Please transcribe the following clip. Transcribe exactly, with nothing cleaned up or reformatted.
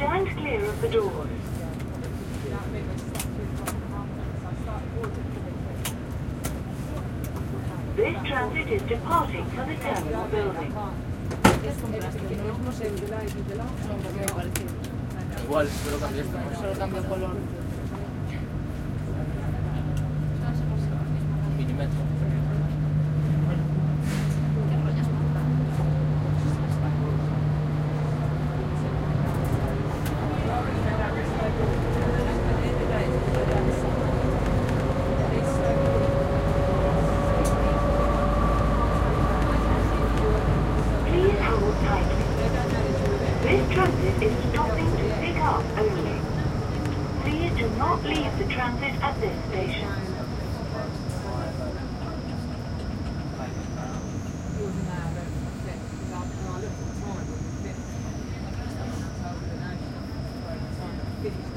Stand clear of the doors. This transit is departing for the terminal building. Igual, solo cambié esto. Solo cambio color. Milímetro. Please hold tightly. This transit is stopping to pick up only. Please do not leave the transit at this station. Finish.